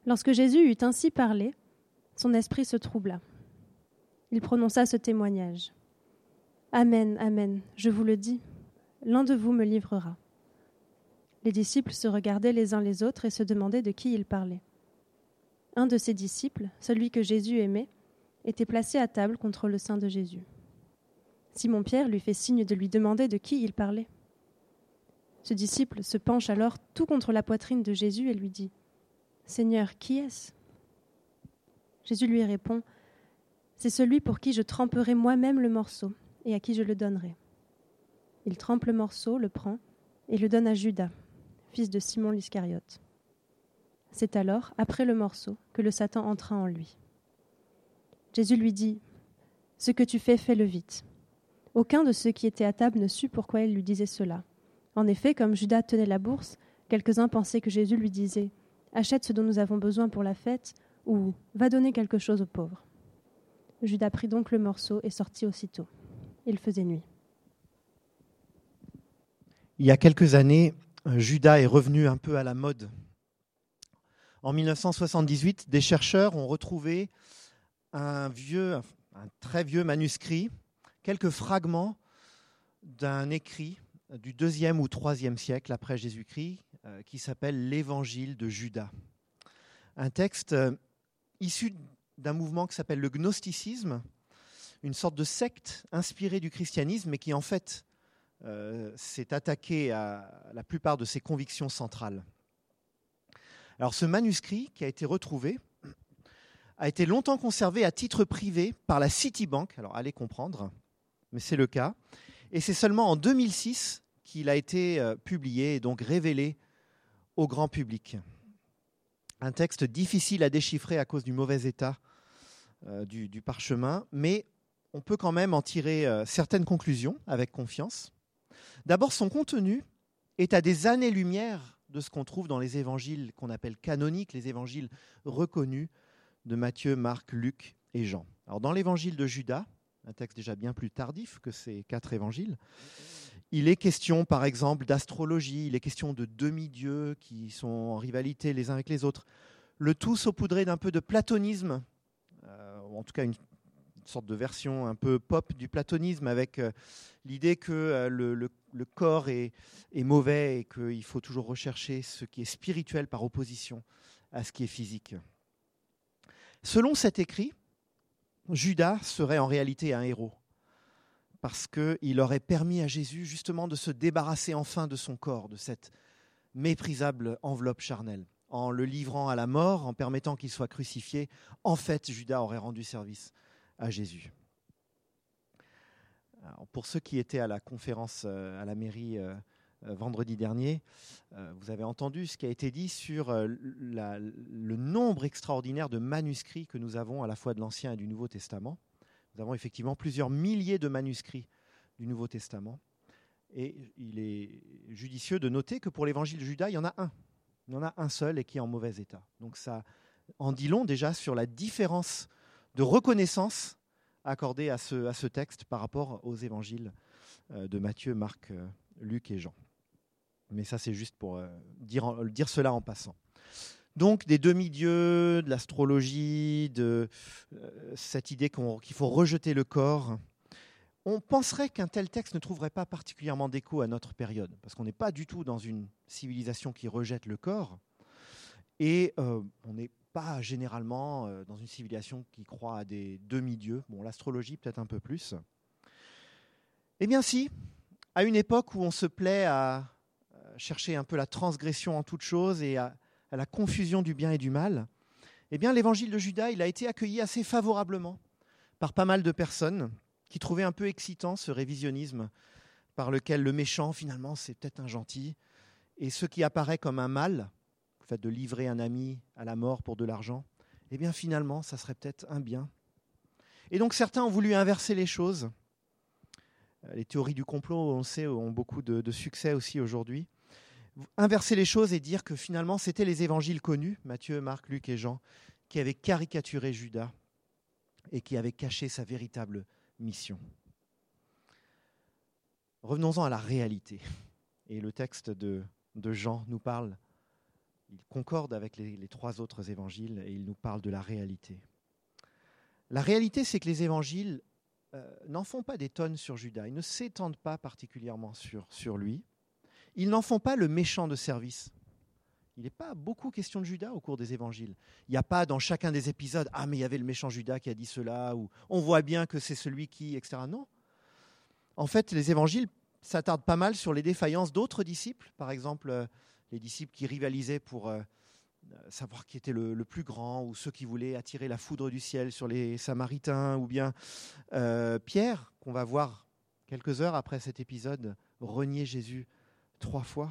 Lorsque Jésus eut ainsi parlé, son esprit se troubla. Il prononça ce témoignage. « Amen, amen, je vous le dis, l'un de vous me livrera. » Les disciples se regardaient les uns les autres et se demandaient de qui il parlait. Un de ses disciples, celui que Jésus aimait, était placé à table contre le sein de Jésus. Simon-Pierre lui fait signe de lui demander de qui il parlait. Ce disciple se penche alors tout contre la poitrine de Jésus et lui dit « Seigneur, qui est-ce » Jésus lui répond « C'est celui pour qui je tremperai moi-même le morceau et à qui je le donnerai. » Il trempe le morceau, le prend et le donne à Judas, fils de Simon l'Iscariote. C'est alors, après le morceau, que le Satan entra en lui. Jésus lui dit « Ce que tu fais, fais-le vite. » Aucun de ceux qui étaient à table ne sut pourquoi il lui disait cela. En effet, comme Judas tenait la bourse, quelques-uns pensaient que Jésus lui disait « Achète ce dont nous avons besoin pour la fête » ou « Va donner quelque chose aux pauvres. » Judas prit donc le morceau et sortit aussitôt. Il faisait nuit. Il y a quelques années, Judas est revenu un peu à la mode. En 1978, des chercheurs ont retrouvé un très vieux manuscrit, quelques fragments d'un écrit du 2e ou 3e siècle après Jésus-Christ qui s'appelle l'Évangile de Judas. Un texte issu d'un mouvement qui s'appelle le gnosticisme, une sorte de secte inspirée du christianisme mais qui en fait s'est attaqué à la plupart de ses convictions centrales. Alors ce manuscrit qui a été retrouvé a été longtemps conservé à titre privé par la Citibank, alors allez comprendre, mais c'est le cas, et c'est seulement en 2006 qu'il a été publié et donc révélé au grand public. Un texte difficile à déchiffrer à cause du mauvais état du parchemin, mais on peut quand même en tirer certaines conclusions avec confiance. D'abord, son contenu est à des années-lumière de ce qu'on trouve dans les évangiles qu'on appelle canoniques, les évangiles reconnus de Matthieu, Marc, Luc et Jean. Alors, dans l'évangile de Judas, un texte déjà bien plus tardif que ces 4 évangiles, il est question, par exemple, d'astrologie, il est question de demi-dieux qui sont en rivalité les uns avec les autres. Le tout saupoudré d'un peu de platonisme, ou en tout cas une sorte de version un peu pop du platonisme, avec l'idée que le corps est mauvais et qu'il faut toujours rechercher ce qui est spirituel par opposition à ce qui est physique. Selon cet écrit, Judas serait en réalité un héros, parce qu'il aurait permis à Jésus justement de se débarrasser enfin de son corps, de cette méprisable enveloppe charnelle. En le livrant à la mort, en permettant qu'il soit crucifié, en fait, Judas aurait rendu service à Jésus. Alors, pour ceux qui étaient à la conférence à la mairie vendredi dernier, vous avez entendu ce qui a été dit sur le nombre extraordinaire de manuscrits que nous avons à la fois de l'Ancien et du Nouveau Testament. Nous avons effectivement plusieurs milliers de manuscrits du Nouveau Testament. Et il est judicieux de noter que pour l'évangile de Judas, il y en a un. Il y en a un seul et qui est en mauvais état. Donc ça en dit long déjà sur la différence de reconnaissance accordée à ce texte par rapport aux évangiles de Matthieu, Marc, Luc et Jean. Mais ça, c'est juste pour dire cela en passant. Donc des demi-dieux, de l'astrologie, de cette idée qu'il faut rejeter le corps. On penserait qu'un tel texte ne trouverait pas particulièrement d'écho à notre période, parce qu'on n'est pas du tout dans une civilisation qui rejette le corps, et on n'est pas généralement dans une civilisation qui croit à des demi-dieux. Bon, l'astrologie peut-être un peu plus. Eh bien si, à une époque où on se plaît à chercher un peu la transgression en toute chose et à la confusion du bien et du mal, eh bien l'évangile de Judas, il a été accueilli assez favorablement par pas mal de personnes qui trouvaient un peu excitant ce révisionnisme par lequel le méchant, finalement, c'est peut-être un gentil, et ce qui apparaît comme un mal, le fait de livrer un ami à la mort pour de l'argent, eh bien finalement, ça serait peut-être un bien. Et donc certains ont voulu inverser les choses. Les théories du complot, on le sait, ont beaucoup de succès aussi aujourd'hui. Inverser les choses et dire que finalement, c'était les évangiles connus, Matthieu, Marc, Luc et Jean, qui avaient caricaturé Judas et qui avaient caché sa véritable mission. Revenons-en à la réalité. Et le texte de Jean nous parle, il concorde avec les trois autres évangiles et il nous parle de la réalité. La réalité, c'est que les évangiles n'en font pas des tonnes sur Judas. Ils ne s'étendent pas particulièrement sur lui. Ils n'en font pas le méchant de service. Il n'est pas beaucoup question de Judas au cours des évangiles. Il n'y a pas dans chacun des épisodes « Ah, mais il y avait le méchant Judas qui a dit cela » ou « On voit bien que c'est celui qui… » etc. Non. En fait, les évangiles s'attardent pas mal sur les défaillances d'autres disciples. Par exemple, les disciples qui rivalisaient pour savoir qui était le plus grand, ou ceux qui voulaient attirer la foudre du ciel sur les Samaritains, ou bien Pierre, qu'on va voir quelques heures après cet épisode, renier Jésus 3 fois.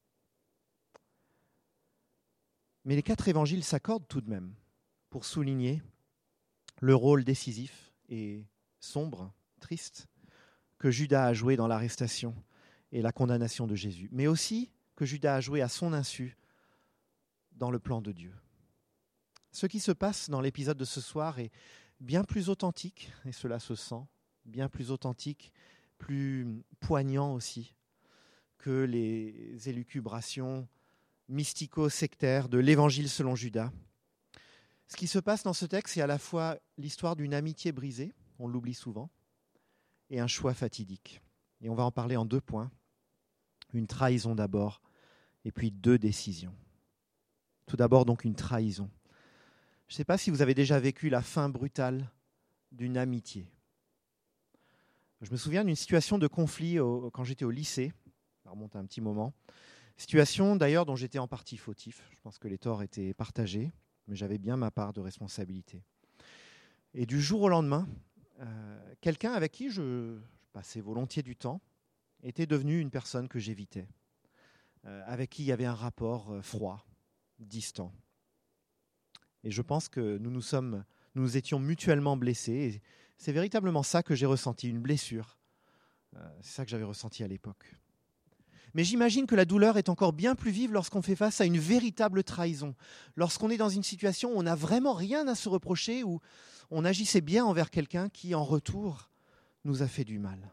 Mais les 4 évangiles s'accordent tout de même pour souligner le rôle décisif et sombre, triste, que Judas a joué dans l'arrestation et la condamnation de Jésus, mais aussi que Judas a joué à son insu dans le plan de Dieu. Ce qui se passe dans l'épisode de ce soir est bien plus authentique, et cela se sent, bien plus authentique, plus poignant aussi, que les élucubrations mystico-sectaires de l'évangile selon Judas. Ce qui se passe dans ce texte, c'est à la fois l'histoire d'une amitié brisée, on l'oublie souvent, et un choix fatidique. Et on va en parler en 2 points. Une trahison d'abord, et puis 2 décisions. Tout d'abord, donc, une trahison. Je ne sais pas si vous avez déjà vécu la fin brutale d'une amitié. Je me souviens d'une situation de conflit quand j'étais au lycée. Ça remonte à un petit moment. Situation d'ailleurs dont j'étais en partie fautif. Je pense que les torts étaient partagés, mais j'avais bien ma part de responsabilité. Et du jour au lendemain, quelqu'un avec qui je passais volontiers du temps était devenu une personne que j'évitais, avec qui il y avait un rapport froid, distant. Et je pense que nous étions mutuellement blessés. Et c'est véritablement ça que j'ai ressenti, une blessure. C'est ça que j'avais ressenti à l'époque. Mais j'imagine que la douleur est encore bien plus vive lorsqu'on fait face à une véritable trahison, lorsqu'on est dans une situation où on n'a vraiment rien à se reprocher, où on agissait bien envers quelqu'un qui, en retour, nous a fait du mal.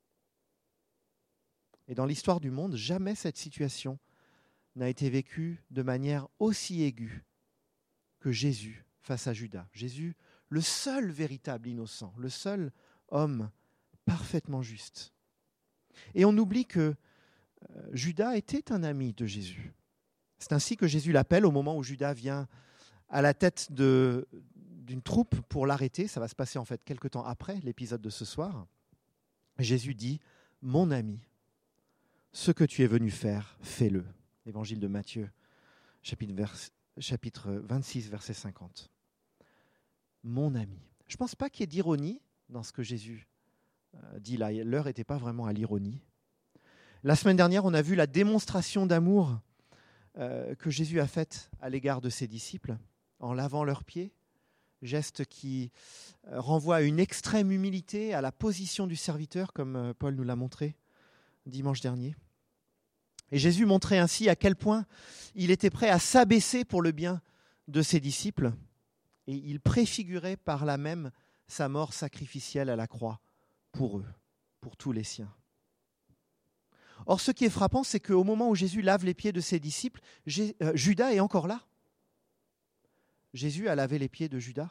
Et dans l'histoire du monde, jamais cette situation n'a été vécue de manière aussi aiguë que Jésus face à Judas. Jésus, le seul véritable innocent, le seul homme parfaitement juste. Et on oublie que Judas était un ami de Jésus. C'est ainsi que Jésus l'appelle au moment où Judas vient à la tête d'une troupe pour l'arrêter. Ça va se passer en fait quelque temps après l'épisode de ce soir. Jésus dit « Mon ami, ce que tu es venu faire, fais-le ». Évangile de Matthieu, chapitre 26, verset 50. Mon ami. Je ne pense pas qu'il y ait d'ironie dans ce que Jésus dit là. L'heure n'était pas vraiment à l'ironie. La semaine dernière, on a vu la démonstration d'amour que Jésus a faite à l'égard de ses disciples en lavant leurs pieds, geste qui renvoie à une extrême humilité, à la position du serviteur, comme Paul nous l'a montré dimanche dernier. Et Jésus montrait ainsi à quel point il était prêt à s'abaisser pour le bien de ses disciples, et il préfigurait par là même sa mort sacrificielle à la croix pour eux, pour tous les siens. Or, ce qui est frappant, c'est qu'au moment où Jésus lave les pieds de ses disciples, Judas est encore là. Jésus a lavé les pieds de Judas.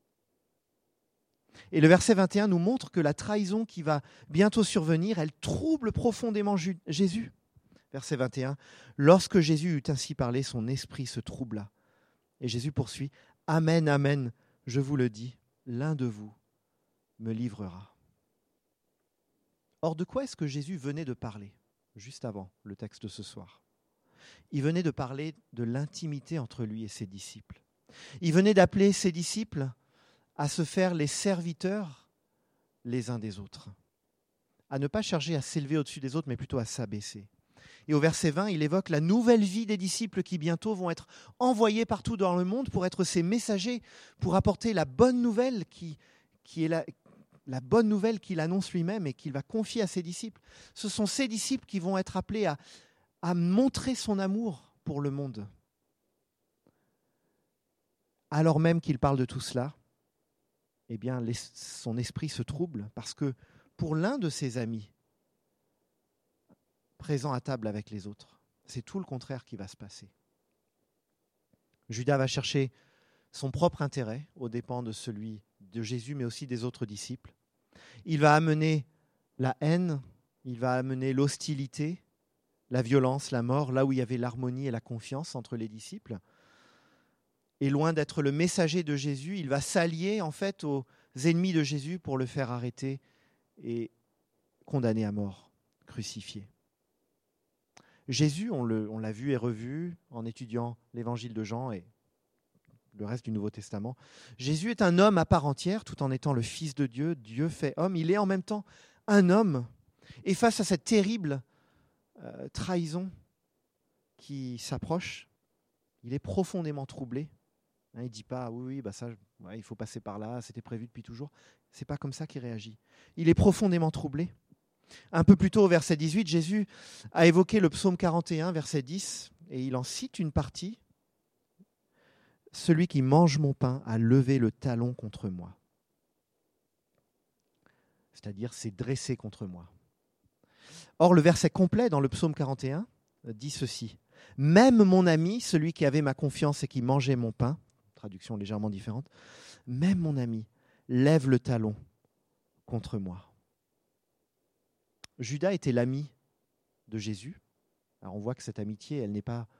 Et le verset 21 nous montre que la trahison qui va bientôt survenir, elle trouble profondément Jésus. Verset 21, « Lorsque Jésus eut ainsi parlé, son esprit se troubla. » Et Jésus poursuit, « Amen, amen, je vous le dis, l'un de vous me livrera. » Or, de quoi est-ce que Jésus venait de parler, juste avant le texte de ce soir ? Il venait de parler de l'intimité entre lui et ses disciples. Il venait d'appeler ses disciples à se faire les serviteurs les uns des autres, à ne pas chercher à s'élever au-dessus des autres, mais plutôt à s'abaisser. Et au verset 20, il évoque la nouvelle vie des disciples qui bientôt vont être envoyés partout dans le monde pour être ses messagers, pour apporter la bonne nouvelle qui est la bonne nouvelle qu'il annonce lui-même et qu'il va confier à ses disciples. Ce sont ces disciples qui vont être appelés à montrer son amour pour le monde. Alors même qu'il parle de tout cela, eh bien, son esprit se trouble parce que pour l'un de ses amis, présent à table avec les autres, c'est tout le contraire qui va se passer. Judas va chercher son propre intérêt aux dépens de celui de Jésus, mais aussi des autres disciples. Il va amener la haine, il va amener l'hostilité, la violence, la mort, là où il y avait l'harmonie et la confiance entre les disciples. Et loin d'être le messager de Jésus, il va s'allier en fait aux ennemis de Jésus pour le faire arrêter et condamné à mort, crucifié. Jésus, on l'a vu et revu en étudiant l'évangile de Jean et le reste du Nouveau Testament. Jésus est un homme à part entière, tout en étant le Fils de Dieu, Dieu fait homme. Il est en même temps un homme. Et face à cette terrible trahison qui s'approche, il est profondément troublé. Il ne dit pas, il faut passer par là, c'était prévu depuis toujours. Ce n'est pas comme ça qu'il réagit. Il est profondément troublé. Un peu plus tôt, au verset 18, Jésus a évoqué le psaume 41, verset 10, et il en cite une partie. « Celui qui mange mon pain a levé le talon contre moi. » C'est-à-dire, s'est dressé contre moi. Or, le verset complet dans le psaume 41 dit ceci. « Même mon ami, celui qui avait ma confiance et qui mangeait mon pain, » traduction légèrement différente, « même mon ami lève le talon contre moi. » Judas était l'ami de Jésus. Alors on voit que cette amitié, elle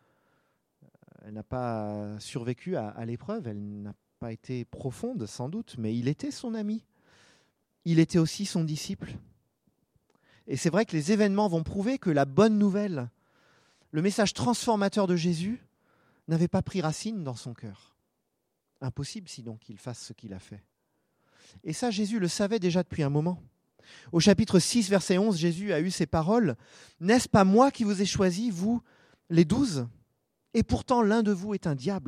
n'a pas survécu à l'épreuve, elle n'a pas été profonde sans doute, mais il était son ami. Il était aussi son disciple. Et c'est vrai que les événements vont prouver que la bonne nouvelle, le message transformateur de Jésus, n'avait pas pris racine dans son cœur. Impossible sinon qu'il fasse ce qu'il a fait. Et ça, Jésus le savait déjà depuis un moment. Au chapitre 6, verset 11, Jésus a eu ces paroles. « N'est-ce pas moi qui vous ai choisis, vous, les 12 ? Et pourtant l'un de vous est un diable. »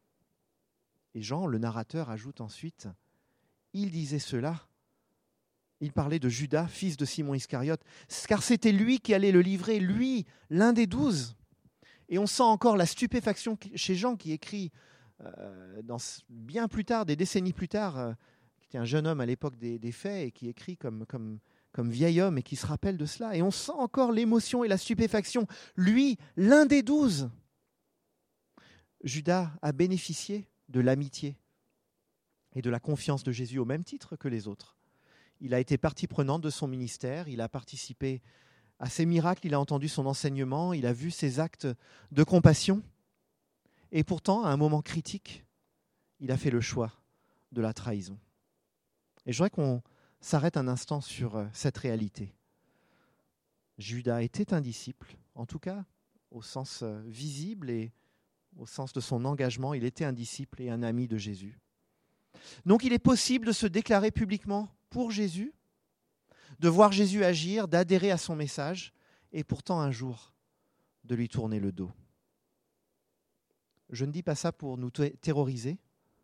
Et Jean, le narrateur, ajoute ensuite, il disait cela, il parlait de Judas, fils de Simon Iscariote, car c'était lui qui allait le livrer, lui, l'un des 12. Et on sent encore la stupéfaction chez Jean qui écrit bien plus tard, des décennies plus tard, qui était un jeune homme à l'époque des faits et qui écrit comme vieil homme et qui se rappelle de cela. Et on sent encore l'émotion et la stupéfaction. Lui, l'un des 12. Judas a bénéficié de l'amitié et de la confiance de Jésus au même titre que les autres. Il a été partie prenante de son ministère, il a participé à ses miracles, il a entendu son enseignement, il a vu ses actes de compassion. Et pourtant, à un moment critique, il a fait le choix de la trahison. Et je voudrais qu'on s'arrête un instant sur cette réalité. Judas était un disciple, en tout cas au sens visible et au sens de son engagement, il était un disciple et un ami de Jésus. Donc il est possible de se déclarer publiquement pour Jésus, de voir Jésus agir, d'adhérer à son message, et pourtant un jour de lui tourner le dos. Je ne dis pas ça pour nous terroriser.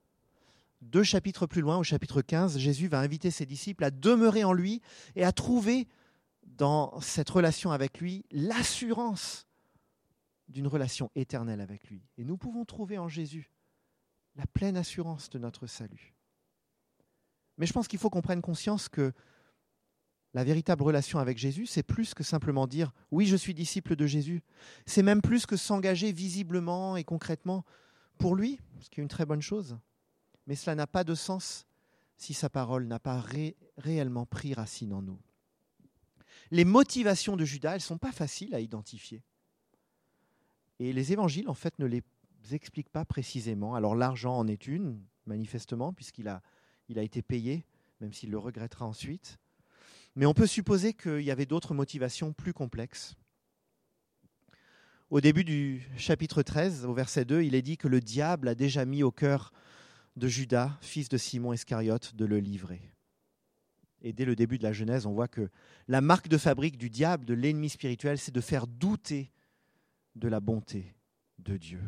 2 chapitres plus loin, au chapitre 15, Jésus va inviter ses disciples à demeurer en lui et à trouver dans cette relation avec lui l'assurance d'une relation éternelle avec lui. Et nous pouvons trouver en Jésus la pleine assurance de notre salut. Mais je pense qu'il faut qu'on prenne conscience que la véritable relation avec Jésus, c'est plus que simplement dire « oui, je suis disciple de Jésus ». C'est même plus que s'engager visiblement et concrètement pour lui, ce qui est une très bonne chose. Mais cela n'a pas de sens si sa parole n'a pas réellement pris racine en nous. Les motivations de Judas, elles ne sont pas faciles à identifier. Et les évangiles, en fait, ne les expliquent pas précisément. Alors l'argent en est une, manifestement, puisqu'il a été payé, même s'il le regrettera ensuite. Mais on peut supposer qu'il y avait d'autres motivations plus complexes. Au début du chapitre 13, au verset 2, il est dit que le diable a déjà mis au cœur de Judas, fils de Simon Iscariote, de le livrer. Et dès le début de la Genèse, on voit que la marque de fabrique du diable, de l'ennemi spirituel, c'est de faire douter de la bonté de Dieu.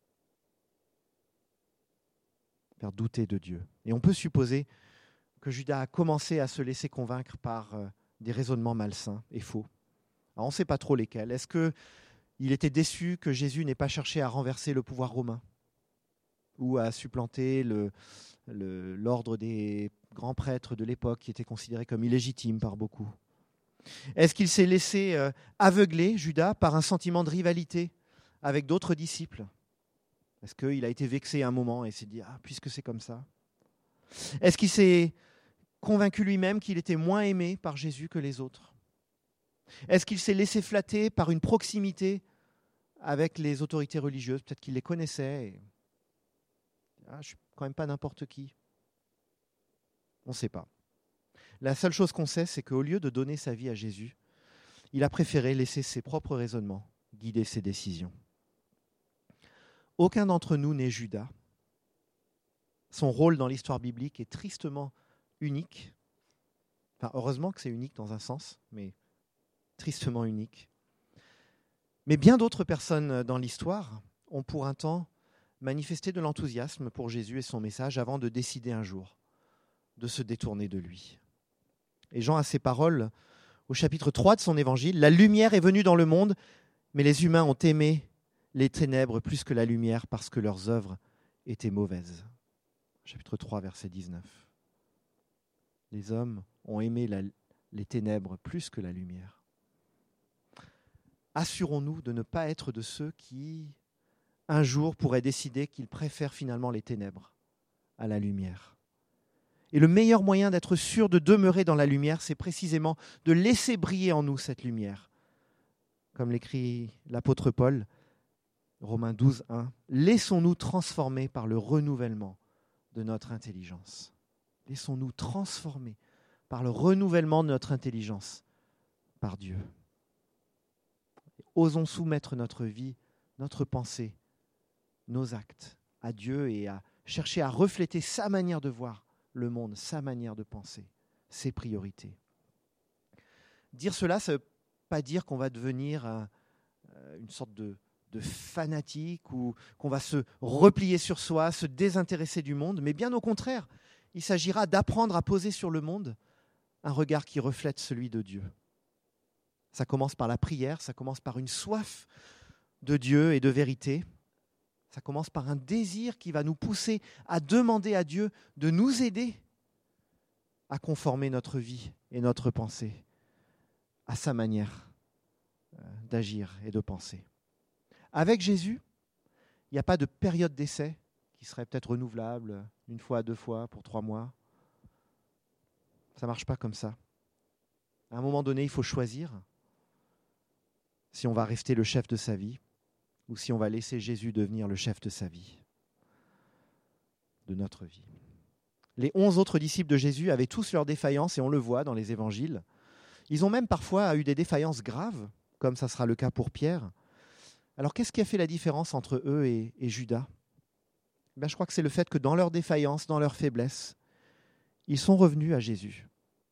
Faire douter de Dieu. Et on peut supposer que Judas a commencé à se laisser convaincre par des raisonnements malsains et faux. Alors on ne sait pas trop lesquels. Est-ce qu'il était déçu que Jésus n'ait pas cherché à renverser le pouvoir romain ou à supplanter l'ordre des grands prêtres de l'époque qui était considéré comme illégitime par beaucoup? Est-ce qu'il s'est laissé aveugler, Judas, par un sentiment de rivalité avec d'autres disciples? Est-ce qu'il a été vexé à un moment et s'est dit « Ah, puisque c'est comme ça ». Est-ce qu'il s'est convaincu lui-même qu'il était moins aimé par Jésus que les autres? Est-ce qu'il s'est laissé flatter par une proximité avec les autorités religieuses? Peut-être qu'il les connaissait. Et... je ne suis quand même pas n'importe qui. On ne sait pas. La seule chose qu'on sait, c'est qu'au lieu de donner sa vie à Jésus, il a préféré laisser ses propres raisonnements guider ses décisions. Aucun d'entre nous n'est Judas. Son rôle dans l'histoire biblique est tristement unique. Enfin, heureusement que c'est unique dans un sens, mais tristement unique. Mais bien d'autres personnes dans l'histoire ont pour un temps manifesté de l'enthousiasme pour Jésus et son message avant de décider un jour de se détourner de lui. Et Jean a ces paroles au chapitre 3 de son évangile. « La lumière est venue dans le monde, mais les humains ont aimé les ténèbres plus que la lumière parce que leurs œuvres étaient mauvaises. » Chapitre 3, verset 19. Les hommes ont aimé les ténèbres plus que la lumière. Assurons-nous de ne pas être de ceux qui, un jour, pourraient décider qu'ils préfèrent finalement les ténèbres à la lumière. Et le meilleur moyen d'être sûr de demeurer dans la lumière, c'est précisément de laisser briller en nous cette lumière. Comme l'écrit l'apôtre Paul, Romains 12, 1, « Laissons-nous transformer par le renouvellement de notre intelligence. » Laissons-nous transformer par le renouvellement de notre intelligence par Dieu. Osons soumettre notre vie, notre pensée, nos actes à Dieu et à chercher à refléter sa manière de voir le monde, sa manière de penser, ses priorités. Dire cela, ça ne veut pas dire qu'on va devenir une sorte de fanatique ou qu'on va se replier sur soi, se désintéresser du monde, mais bien au contraire, il s'agira d'apprendre à poser sur le monde un regard qui reflète celui de Dieu. Ça commence par la prière, ça commence par une soif de Dieu et de vérité. Ça commence par un désir qui va nous pousser à demander à Dieu de nous aider à conformer notre vie et notre pensée à sa manière d'agir et de penser. Avec Jésus, il n'y a pas de période d'essai qui serait peut-être renouvelable une fois, 2 fois, pour 3 mois. Ça ne marche pas comme ça. À un moment donné, il faut choisir si on va rester le chef de sa vie ou si on va laisser Jésus devenir le chef de sa vie, de notre vie. Les 11 autres disciples de Jésus avaient tous leurs défaillances et on le voit dans les évangiles. Ils ont même parfois eu des défaillances graves, comme ça sera le cas pour Pierre. Alors qu'est-ce qui a fait la différence entre eux et Judas ? Je crois que c'est le fait que dans leur défaillance, dans leur faiblesse, ils sont revenus à Jésus.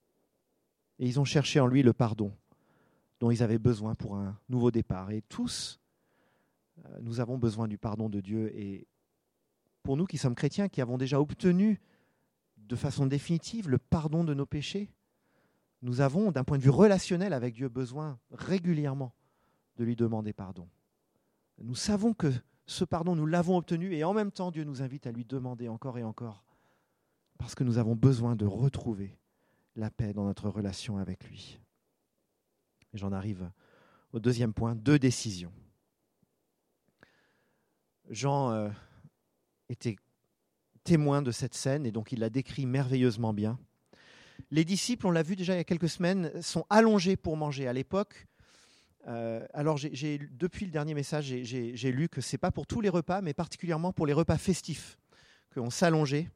Et ils ont cherché en lui le pardon dont ils avaient besoin pour un nouveau départ. Et tous, nous avons besoin du pardon de Dieu. Et pour nous qui sommes chrétiens, qui avons déjà obtenu de façon définitive le pardon de nos péchés, nous avons, d'un point de vue relationnel avec Dieu, besoin régulièrement de lui demander pardon. Nous savons que ce pardon, nous l'avons obtenu et en même temps, Dieu nous invite à lui demander encore et encore parce que nous avons besoin de retrouver la paix dans notre relation avec lui. Et j'en arrive au deuxième point, 2 décisions. Jean était témoin de cette scène et donc il la décrit merveilleusement bien. Les disciples, on l'a vu déjà il y a quelques semaines, sont allongés pour manger. À l'époque, alors depuis le dernier message, j'ai lu que ce n'est pas pour tous les repas, mais particulièrement pour les repas festifs, qu'on s'allongeait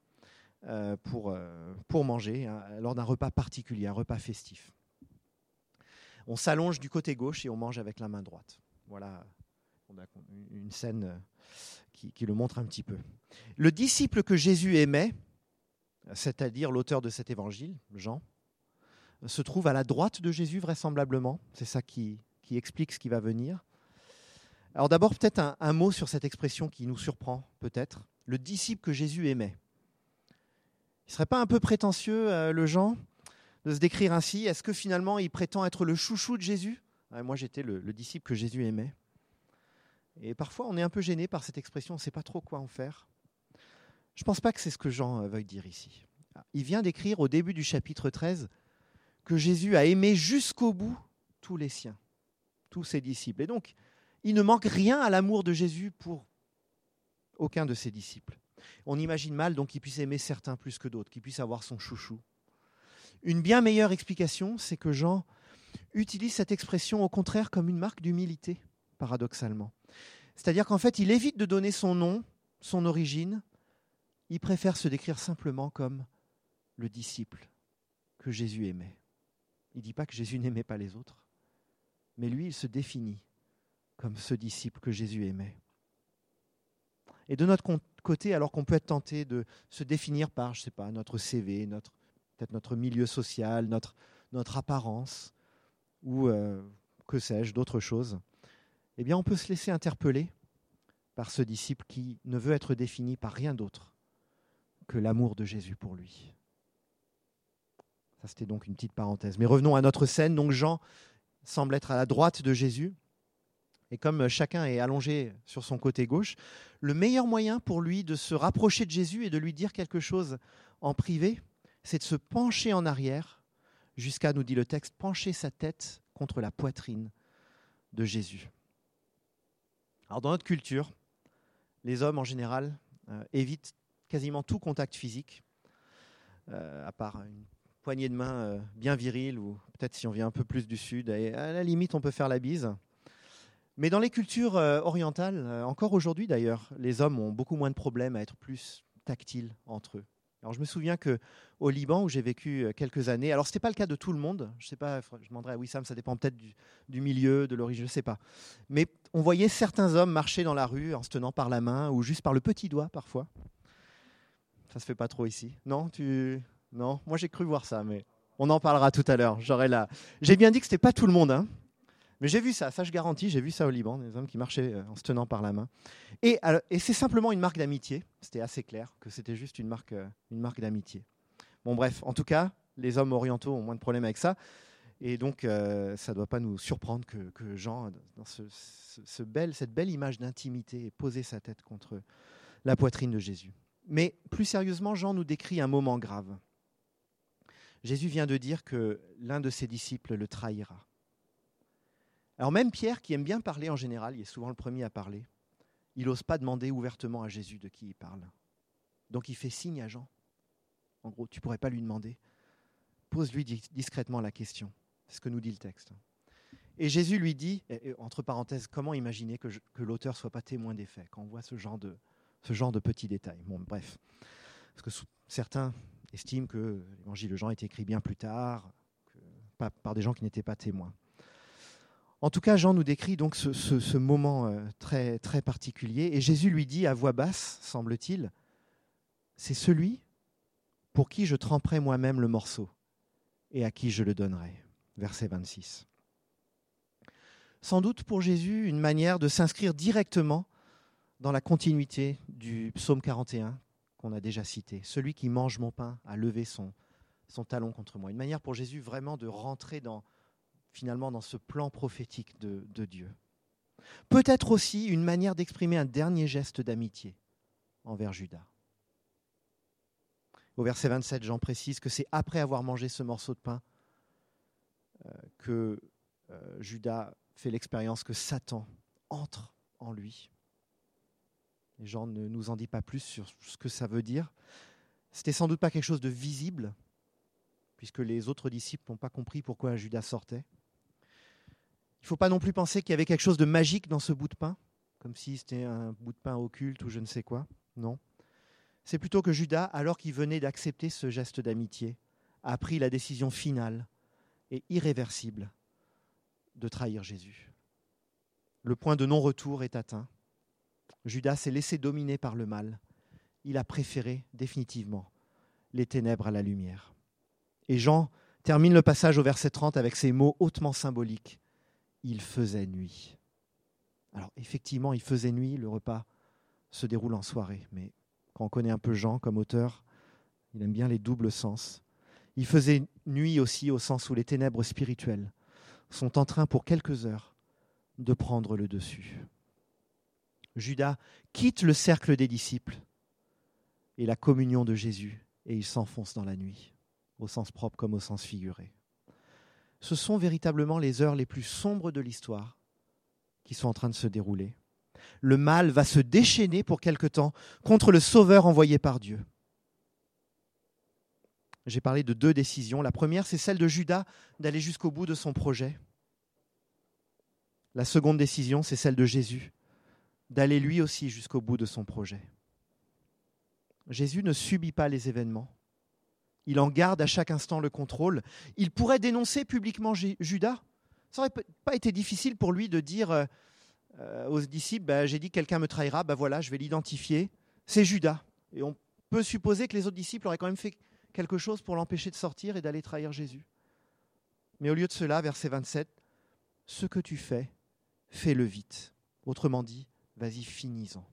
pour manger lors d'un repas particulier, un repas festif. On s'allonge du côté gauche et on mange avec la main droite. Voilà, on a une scène qui le montre un petit peu. Le disciple que Jésus aimait, c'est-à-dire l'auteur de cet évangile, Jean, se trouve à la droite de Jésus vraisemblablement. C'est ça qui explique ce qui va venir. Alors d'abord, peut-être un mot sur cette expression qui nous surprend, peut-être. Le disciple que Jésus aimait. Il ne serait pas un peu prétentieux, le Jean, de se décrire ainsi? Est-ce que finalement, il prétend être le chouchou de Jésus? Moi, j'étais le disciple que Jésus aimait. Et parfois, on est un peu gêné par cette expression, on ne sait pas trop quoi en faire. Je ne pense pas que c'est ce que Jean veuille dire ici. Il vient d'écrire au début du chapitre 13 que Jésus a aimé jusqu'au bout tous les siens, tous ses disciples. Et donc, il ne manque rien à l'amour de Jésus pour aucun de ses disciples. On imagine mal donc qu'il puisse aimer certains plus que d'autres, qu'il puisse avoir son chouchou. Une bien meilleure explication, c'est que Jean utilise cette expression au contraire comme une marque d'humilité, paradoxalement. C'est-à-dire qu'en fait, il évite de donner son nom, son origine, il préfère se décrire simplement comme le disciple que Jésus aimait. Il ne dit pas que Jésus n'aimait pas les autres, mais lui, il se définit comme ce disciple que Jésus aimait. Et de notre côté, alors qu'on peut être tenté de se définir par, je ne sais pas, notre CV, peut-être notre milieu social, notre apparence, ou que sais-je, d'autres choses, eh bien on peut se laisser interpeller par ce disciple qui ne veut être défini par rien d'autre que l'amour de Jésus pour lui. Ça, c'était donc une petite parenthèse. Mais revenons à notre scène. Donc Jean semble être à la droite de Jésus. Et comme chacun est allongé sur son côté gauche, le meilleur moyen pour lui de se rapprocher de Jésus et de lui dire quelque chose en privé, c'est de se pencher en arrière jusqu'à, nous dit le texte, pencher sa tête contre la poitrine de Jésus. Alors dans notre culture, les hommes en général évitent quasiment tout contact physique, à part une poignée de main bien virile, ou peut-être si on vient un peu plus du sud, et à la limite on peut faire la bise. Mais dans les cultures orientales, encore aujourd'hui d'ailleurs, les hommes ont beaucoup moins de problèmes à être plus tactiles entre eux. Alors je me souviens qu'au Liban, où j'ai vécu quelques années, alors ce n'était pas le cas de tout le monde, je ne sais pas, je demanderais à Wissam, ça dépend peut-être du milieu, de l'origine, je ne sais pas. Mais on voyait certains hommes marcher dans la rue en se tenant par la main, ou juste par le petit doigt parfois. Ça ne se fait pas trop ici. Non, non, moi j'ai cru voir ça, mais on en parlera tout à l'heure. J'ai bien dit que ce n'était pas tout le monde, hein. Mais j'ai vu ça je garantis, j'ai vu ça au Liban, des hommes qui marchaient en se tenant par la main. Et c'est simplement une marque d'amitié, c'était assez clair que c'était juste une marque d'amitié. Bon bref, en tout cas, les hommes orientaux ont moins de problèmes avec ça, et donc ça ne doit pas nous surprendre que Jean, dans cette belle image d'intimité, ait posé sa tête contre la poitrine de Jésus. Mais plus sérieusement, Jean nous décrit un moment grave. Jésus vient de dire que l'un de ses disciples le trahira. Alors même Pierre, qui aime bien parler en général, il est souvent le premier à parler, il n'ose pas demander ouvertement à Jésus de qui il parle. Donc il fait signe à Jean. En gros, tu ne pourrais pas lui demander. Pose-lui discrètement la question. C'est ce que nous dit le texte. Et Jésus lui dit, entre parenthèses, comment imaginer que l'auteur ne soit pas témoin des faits quand on voit ce genre de petits détails. Bon, bref. Parce que certains estiment que l'évangile de Jean a été écrit bien plus tard, par des gens qui n'étaient pas témoins. En tout cas, Jean nous décrit donc ce moment très, très particulier. Et Jésus lui dit à voix basse, semble-t-il, « C'est celui pour qui je tremperai moi-même le morceau et à qui je le donnerai. » Verset 26. Sans doute pour Jésus, une manière de s'inscrire directement dans la continuité du psaume 41 qu'on a déjà cité. « Celui qui mange mon pain a levé son talon contre moi. » Une manière pour Jésus vraiment de rentrer finalement dans ce plan prophétique de Dieu. Peut-être aussi une manière d'exprimer un dernier geste d'amitié envers Judas. Au verset 27, Jean précise que c'est après avoir mangé ce morceau de pain que Judas fait l'expérience que Satan entre en lui. Et Jean ne nous en dit pas plus sur ce que ça veut dire. C'était sans doute pas quelque chose de visible, puisque les autres disciples n'ont pas compris pourquoi Judas sortait. Il ne faut pas non plus penser qu'il y avait quelque chose de magique dans ce bout de pain, comme si c'était un bout de pain occulte ou je ne sais quoi. Non. C'est plutôt que Judas, alors qu'il venait d'accepter ce geste d'amitié, a pris la décision finale et irréversible de trahir Jésus. Le point de non-retour est atteint. Judas s'est laissé dominer par le mal. Il a préféré définitivement les ténèbres à la lumière. Et Jean termine le passage au verset 30 avec ces mots hautement symboliques. Il faisait nuit. Alors effectivement, il faisait nuit, le repas se déroule en soirée, mais quand on connaît un peu Jean comme auteur, il aime bien les doubles sens. Il faisait nuit aussi au sens où les ténèbres spirituelles sont en train pour quelques heures de prendre le dessus. Judas quitte le cercle des disciples et la communion de Jésus et il s'enfonce dans la nuit, au sens propre comme au sens figuré. Ce sont véritablement les heures les plus sombres de l'histoire qui sont en train de se dérouler. Le mal va se déchaîner pour quelque temps contre le Sauveur envoyé par Dieu. J'ai parlé de 2 décisions. La première, c'est celle de Judas d'aller jusqu'au bout de son projet. La seconde décision, c'est celle de Jésus, d'aller lui aussi jusqu'au bout de son projet. Jésus ne subit pas les événements. Il en garde à chaque instant le contrôle. Il pourrait dénoncer publiquement Judas. Ça n'aurait pas été difficile pour lui de dire aux disciples, j'ai dit que quelqu'un me trahira, voilà, je vais l'identifier. C'est Judas. Et on peut supposer que les autres disciples auraient quand même fait quelque chose pour l'empêcher de sortir et d'aller trahir Jésus. Mais au lieu de cela, verset 27, « Ce que tu fais, fais-le vite. » Autrement dit, vas-y, finis-en.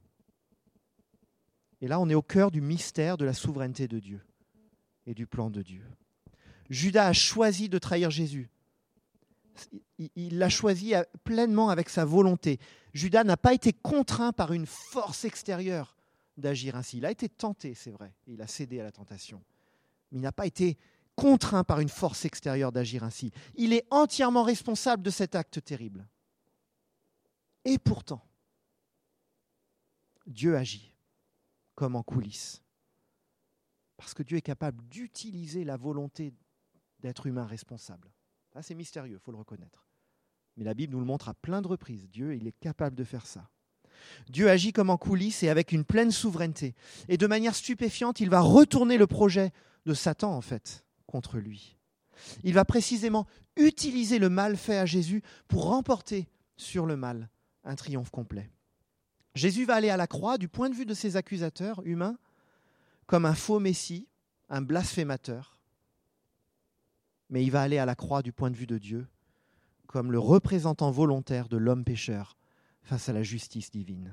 Et là, on est au cœur du mystère de la souveraineté de Dieu et du plan de Dieu. Judas a choisi de trahir Jésus. Il l'a choisi pleinement avec sa volonté. Judas n'a pas été contraint par une force extérieure d'agir ainsi. Il a été tenté, c'est vrai, et il a cédé à la tentation. Mais il n'a pas été contraint par une force extérieure d'agir ainsi. Il est entièrement responsable de cet acte terrible. Et pourtant, Dieu agit comme en coulisses. Parce que Dieu est capable d'utiliser la volonté d'être humain responsable. Ça, c'est mystérieux, il faut le reconnaître. Mais la Bible nous le montre à plein de reprises. Dieu, il est capable de faire ça. Dieu agit comme en coulisses et avec une pleine souveraineté. Et de manière stupéfiante, il va retourner le projet de Satan, en fait, contre lui. Il va précisément utiliser le mal fait à Jésus pour remporter sur le mal un triomphe complet. Jésus va aller à la croix, du point de vue de ses accusateurs humains, comme un faux messie, un blasphémateur. Mais il va aller à la croix du point de vue de Dieu, comme le représentant volontaire de l'homme pécheur face à la justice divine.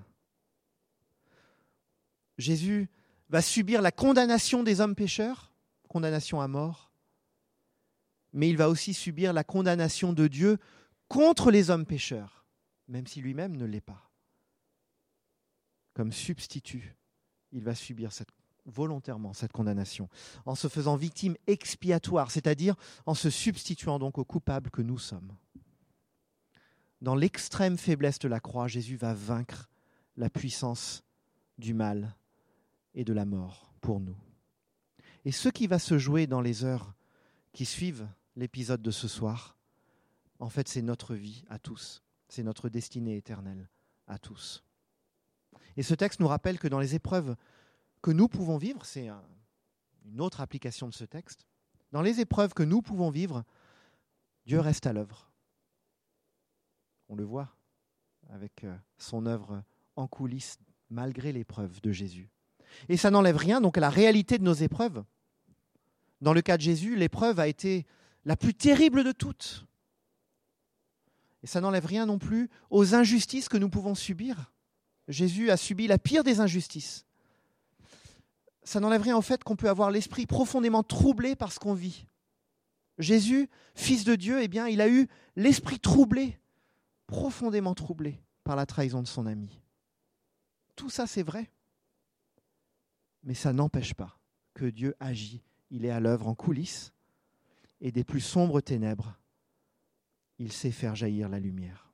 Jésus va subir la condamnation des hommes pécheurs, condamnation à mort, mais il va aussi subir la condamnation de Dieu contre les hommes pécheurs, même si lui-même ne l'est pas. Comme substitut, il va subir volontairement cette condamnation, en se faisant victime expiatoire, c'est-à-dire en se substituant donc aux coupables que nous sommes. Dans l'extrême faiblesse de la croix, Jésus va vaincre la puissance du mal et de la mort pour nous. Et ce qui va se jouer dans les heures qui suivent l'épisode de ce soir, en fait, c'est notre vie à tous. C'est notre destinée éternelle à tous. Et ce texte nous rappelle que dans les épreuves que nous pouvons vivre, c'est une autre application de ce texte, dans les épreuves que nous pouvons vivre, Dieu reste à l'œuvre. On le voit avec son œuvre en coulisses, malgré l'épreuve de Jésus. Et ça n'enlève rien donc à la réalité de nos épreuves. Dans le cas de Jésus, l'épreuve a été la plus terrible de toutes. Et ça n'enlève rien non plus aux injustices que nous pouvons subir. Jésus a subi la pire des injustices. Ça n'enlève rien au fait qu'on peut avoir l'esprit profondément troublé par ce qu'on vit. Jésus, fils de Dieu, il a eu l'esprit troublé, profondément troublé par la trahison de son ami. Tout ça, c'est vrai. Mais ça n'empêche pas que Dieu agit. Il est à l'œuvre en coulisses et des plus sombres ténèbres, il sait faire jaillir la lumière.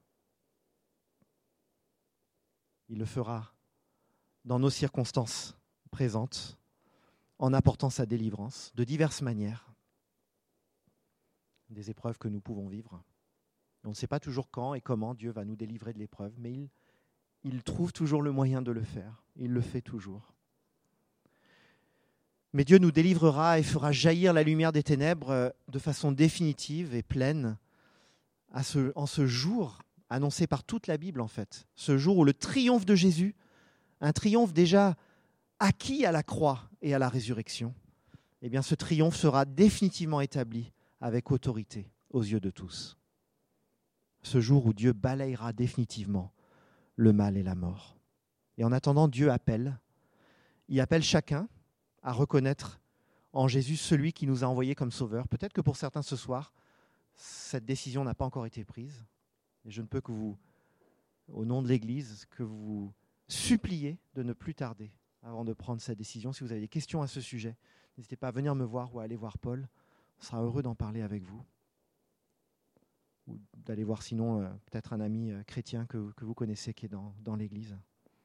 Il le fera dans nos circonstances présentes, en apportant sa délivrance de diverses manières, des épreuves que nous pouvons vivre. On ne sait pas toujours quand et comment Dieu va nous délivrer de l'épreuve, mais il trouve toujours le moyen de le faire. Il le fait toujours. Mais Dieu nous délivrera et fera jaillir la lumière des ténèbres de façon définitive et pleine en ce jour annoncé par toute la Bible en fait. Ce jour où le triomphe de Jésus, un triomphe déjà acquis à la croix et à la résurrection, eh bien ce triomphe sera définitivement établi avec autorité aux yeux de tous. Ce jour où Dieu balayera définitivement le mal et la mort. Et en attendant, Dieu appelle. Il appelle chacun à reconnaître en Jésus celui qui nous a envoyés comme sauveur. Peut-être que pour certains ce soir, cette décision n'a pas encore été prise. Et je ne peux que vous, au nom de l'Église, que vous supplier de ne plus tarder avant de prendre cette décision. Si vous avez des questions à ce sujet, n'hésitez pas à venir me voir ou à aller voir Paul. On sera heureux d'en parler avec vous. ou d'aller voir sinon peut-être un ami chrétien que vous connaissez qui est dans l'Église.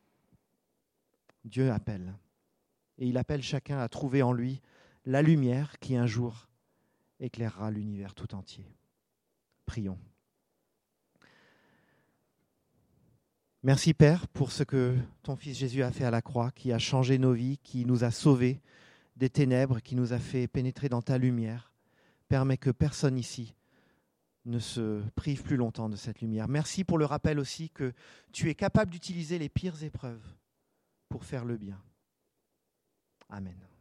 Dieu appelle. Et il appelle chacun à trouver en lui la lumière qui un jour éclairera l'univers tout entier. Prions. Merci Père pour ce que ton Fils Jésus a fait à la croix, qui a changé nos vies, qui nous a sauvés des ténèbres, qui nous a fait pénétrer dans ta lumière. Permets que personne ici ne se prive plus longtemps de cette lumière. Merci pour le rappel aussi que tu es capable d'utiliser les pires épreuves pour faire le bien. Amen.